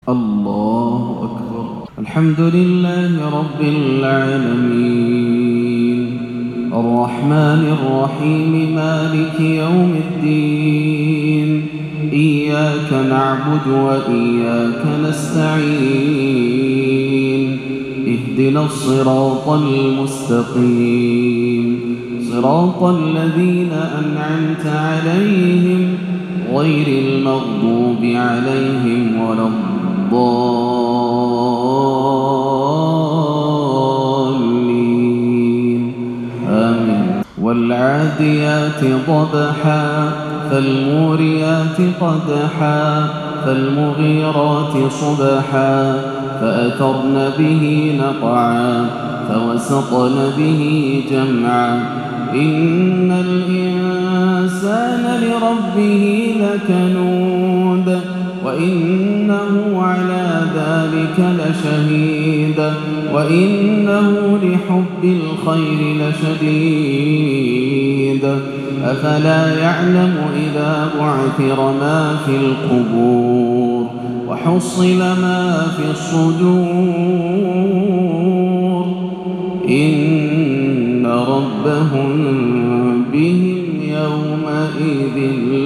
الله أكبر. الحمد لله رب العالمين الرحمن الرحيم مالك يوم الدين إياك نعبد وإياك نستعين اهدنا الصراط المستقيم صراط الذين أنعمت عليهم غير المغضوب عليهم ولا الضالين آمين. والعاديات ضبحا فالموريات قدحا فالمغيرات صبحا فأثرن به نقعا فوسطن به جمعا إن الإنسان لربه لكنود وإنه على ذلك لشهيد وإنه لحب الخير لشديد أفلا يعلم إذا بعثر ما في القبور وحصل ما في الصدور إن ربهم بهم يومئذ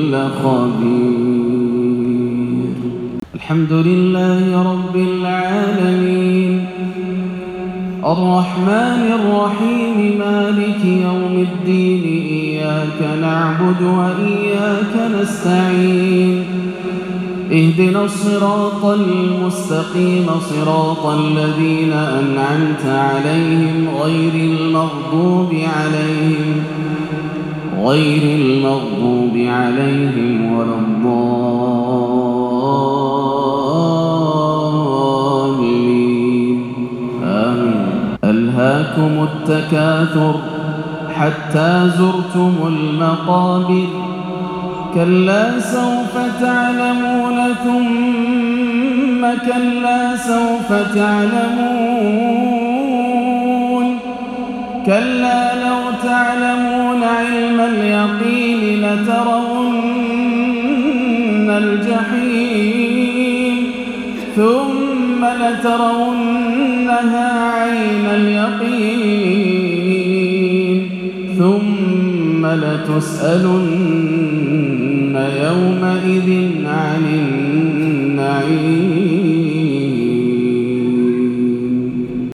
لخبير. الحمد لله رب العالمين الرحمن الرحيم مالك يوم الدين إياك نعبد وإياك نستعين اهدنا الصراط المستقيم صراط الذين أنعمت عليهم غير المغضوب عليهم ولا الضالين آمين. ألهاكم التكاثر حتى زرتم المقابر كلا سوف تعلمون ثم كلا سوف تعلمون كلا لو تعلمون علم اليقين لترون الجحيم ثم لترونها عين اليقين ثم لتسألن يومئذ عن النعيم.